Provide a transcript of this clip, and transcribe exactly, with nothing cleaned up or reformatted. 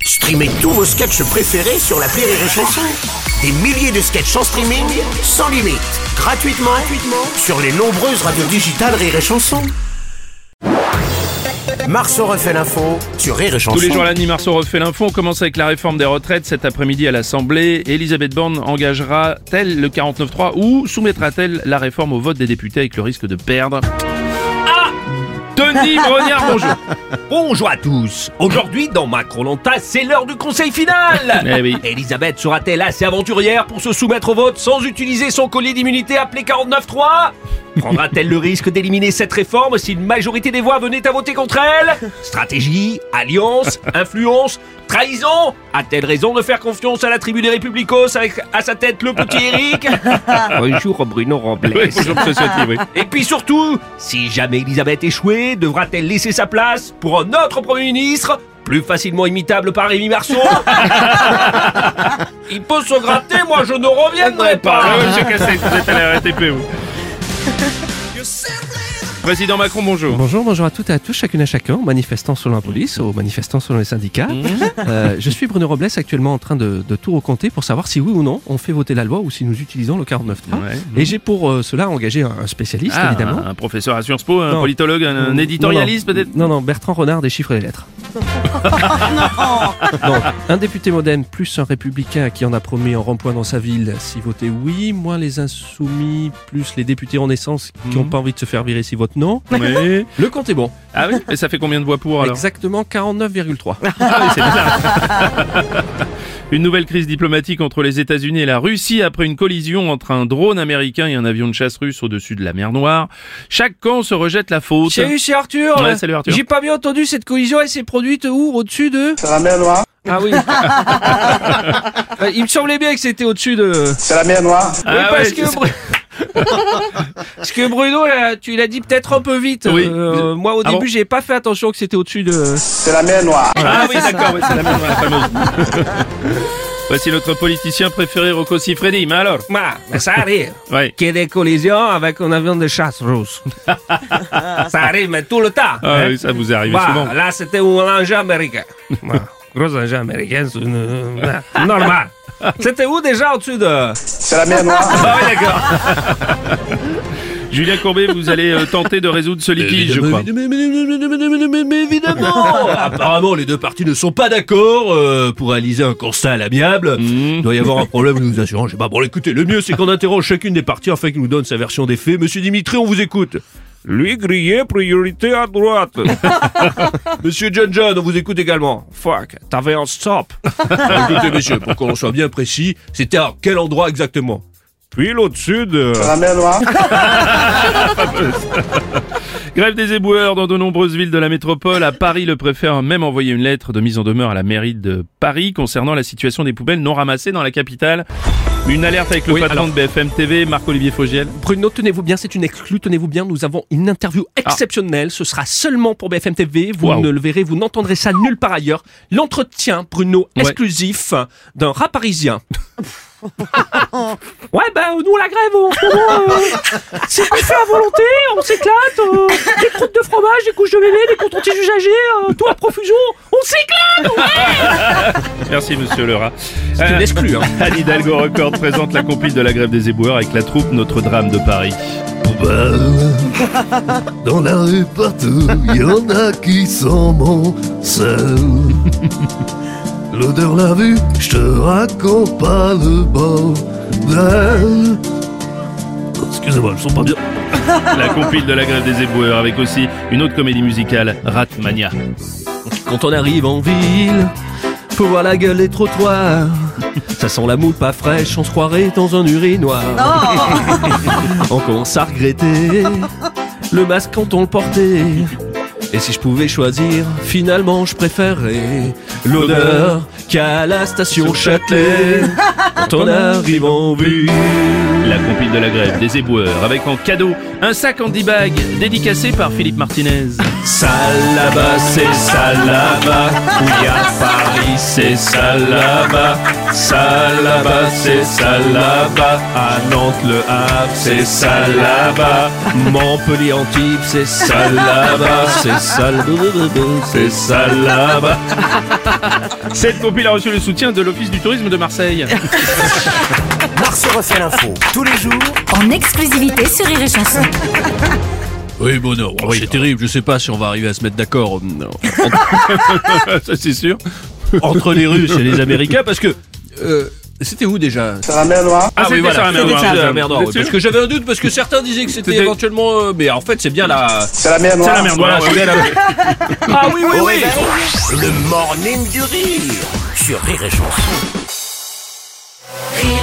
Streamez tous vos sketchs préférés sur l'appli Rire et Chanson. Des milliers de sketchs en streaming, sans limite, gratuitement, gratuitement sur les nombreuses radios digitales Rire et Chanson. Marceau refait l'info sur Rire et Chanson. Tous les jours à la nuit, Marceau refait l'info. On commence avec la réforme des retraites. Cet après-midi à l'Assemblée, Elisabeth Borne engagera-t-elle le quarante-neuf trois ou soumettra-t-elle la réforme au vote des députés avec le risque de perdre? Ah Denis Brognard, bonjour. Bonjour à tous. Aujourd'hui, dans Macron-Lanta, c'est l'heure du conseil final. Eh oui. Elisabeth sera-t-elle assez aventurière pour se soumettre au vote sans utiliser son collier d'immunité appelé quarante-neuf trois? Prendra-t-elle le risque d'éliminer cette réforme si une majorité des voix venait à voter contre elle? Stratégie, alliance, influence, trahison? A-t-elle raison de faire confiance à la tribu des Républicos avec à sa tête le petit Eric? Bonjour Bruno Robles. Oui, bonjour monsieur Ciotti, oui. Et puis surtout, si jamais Elisabeth échouait, devra-t-elle laisser sa place pour un autre Premier ministre, plus facilement imitable par Rémi Marceau? Il peut se gratter, moi je ne reviendrai pas. Ah oui, monsieur Cassel, vous êtes à la R T P, vous. Président Macron, bonjour. Bonjour, bonjour à toutes et à tous, chacune et chacun, manifestants selon la police, aux manifestants selon les syndicats. Mmh. Euh, je suis Bruno Robles, actuellement en train de, de tout recompter pour savoir si oui ou non on fait voter la loi ou si nous utilisons le quarante-neuf trois. Ouais, mmh. Et j'ai pour euh, cela engagé un, un spécialiste, ah, évidemment. Un professeur à Sciences Po, un non. politologue, un, un éditorialiste non, non. peut-être? Non, non, Bertrand Renard des chiffres et des lettres. Donc, un député modem plus un républicain qui en a promis un rond-point dans sa ville si voter oui, moins les insoumis plus les députés Renaissance qui n'ont mmh. pas envie de se faire virer si votent non. Oui. Le compte est bon. Ah oui? Et ça fait combien de voix pour alors? Exactement quarante-neuf virgule trois. Ah oui, c'est bizarre. Une nouvelle crise diplomatique entre les États-Unis et la Russie après une collision entre un drone américain et un avion de chasse russe au-dessus de la mer Noire. Chaque camp se rejette la faute. Salut, c'est Arthur. Ouais, salut Arthur. J'ai pas bien entendu, cette collision, elle s'est produite où? Au-dessus de? C'est la mer Noire. Ah oui. Il me semblait bien que c'était au-dessus de... C'est la mer Noire. Ah oui, parce ouais, que... Br... parce que Bruno, là, tu l'as dit peut-être un peu vite. Oui. Euh, moi, au ah début, bon j'ai pas fait attention que c'était au-dessus de... C'est la mer Noire. Ah oui, d'accord, oui, c'est la mer Noire, la fameuse. Voici notre politicien préféré, Rocco Siffredi. Mais alors? Bah, mais ça arrive. Ouais. Qu'il y ait des collisions avec un avion de chasse russe. Ça arrive, mais tout le temps. Ah hein? oui, ça vous est arrivé bah, souvent. Là, c'était un engin américain. Bah, gros engin américain, c'est une... normal. C'était où déjà au-dessus de... C'est la mer Noire. Ah oui, d'accord. Julien Courbet, vous allez euh, tenter de résoudre ce litige, je crois. Mais, mais, mais, mais, mais, mais, mais évidemment. Apparemment, les deux parties ne sont pas d'accord euh, pour réaliser un constat à l'amiable. Mmh. Il doit y avoir un problème, nous assurons. Je sais pas. Bon, écoutez, le mieux, c'est qu'on interroge chacune des parties afin qu'il nous donne sa version des faits. Monsieur Dimitri, on vous écoute. Lui grillé, priorité à droite. Monsieur John John, on vous écoute également. Fuck, t'avais un stop. Alors, écoutez, monsieur, pour qu'on soit bien précis, c'était à quel endroit exactement? Puis au-dessus de... C'est la mer Noire. Grève des éboueurs dans de nombreuses villes de la métropole. À Paris, le préfet a même envoyé une lettre de mise en demeure à la mairie de Paris concernant la situation des poubelles non ramassées dans la capitale. Une alerte avec le oui, patron alors... de B F M T V, Marc-Olivier Fogiel. Bruno, tenez-vous bien, c'est une exclue, tenez-vous bien, nous avons une interview exceptionnelle, ah. Ce sera seulement pour B F M T V, vous wow. ne le verrez, vous n'entendrez ça nulle part ailleurs. L'entretien, Bruno, ouais. exclusif d'un rat parisien. Ouais, ben bah, nous, la grève, en ce moment, euh, c'est fait à volonté, on s'éclate, euh, des croûtes de fromage, des couches de bébé, des comptes anti-usagés, euh, tout à profusion, on s'éclate, ouais. Merci, monsieur le rat. C'est une exclue, hein. Anne Hidalgo Record présente la compile de la grève des éboueurs avec la troupe Notre Drame de Paris. Dans la rue partout, il y en a qui sont mon seul. L'odeur, la vue, je te raconte pas le bordel. Oh, excusez-moi, je sens pas bien. La compile de la grève des éboueurs avec aussi une autre comédie musicale, Ratmania. Quand on arrive en ville, faut voir la gueule des trottoirs. Ça sent la moule pas fraîche, on se croirait dans un urinoir. On commence à regretter le masque quand on le portait. Et si je pouvais choisir, finalement je préférerais l'odeur qu'à la station Châtelet quand on arrive en ville. La compile de la grève des éboueurs avec en cadeau un sac Handy Bag dédicacé par Philippe Martinez. Ça là-bas, c'est ça là-bas, où y a Paris c'est ça là-bas. Ça là-bas, c'est ça là-bas. À Nantes, le Havre, c'est ça là-bas. Montpellier, Antibes, c'est ça là-bas. C'est ça là-bas. C'est ça là-bas. Cette compil a reçu le soutien de l'Office du tourisme de Marseille. Marceau refait l'info tous les jours. En exclusivité sur Rire et Chanson. Oui, bon, non, c'est terrible. Je sais pas si on va arriver à se mettre d'accord. euh, Ça c'est sûr. entre les Russes et les Américains, parce que euh, c'était où déjà? C'est la mer Noire. Ah oui, voilà. C'était C'était ça, la mer Noire, Vous oui, êtes parce sûr que j'avais un doute, parce que certains disaient que c'était C'était- éventuellement, euh, mais en fait c'est bien la. C'est la mer Noire. C'est la merde. Voilà, ouais, c'est ouais. bien la. Ah oui, oui, Au oui. réveil, le morning du rire sur Rire et Chanson. Rire